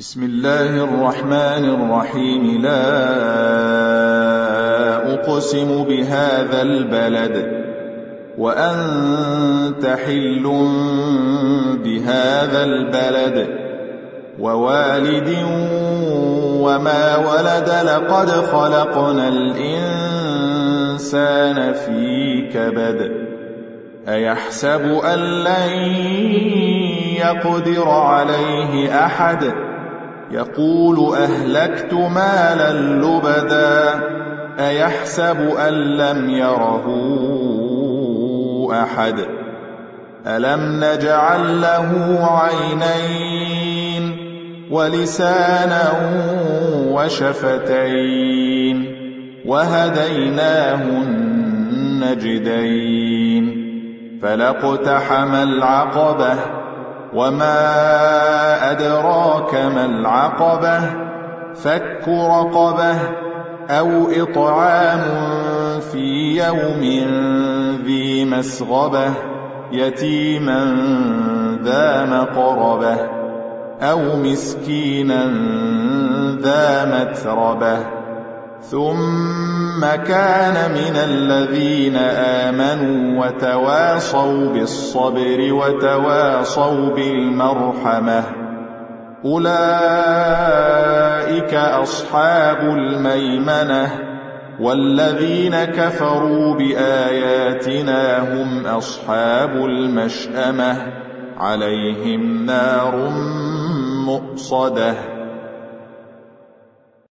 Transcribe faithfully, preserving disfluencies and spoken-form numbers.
بسم الله الرحمن الرحيم. لا أقسم بهذا البلد وأنت حل بهذا البلد ووالد وما ولد. لقد خلقنا الإنسان في كبد. أيحسب أن لن يقدر عليه أحد. يقول أهلكت مالا لبدا. أيحسب أن لم يره أحد. ألم نجعل له عينين ولسانا وشفتين وهديناه النجدين. فلاقتحم العقبة وما أدراك ما العقبة. فك رقبة أو إطعام في يوم ذي مسغبة يتيما ذا مقربة أو مسكينا ذا متربة. ثم كان من الذين آمنوا وتواصوا بالصبر وتواصوا بالمرحمة. أولئك أصحاب الميمنة. والذين كفروا بآياتنا هم أصحاب المشأمة. عليهم نار مؤصدة.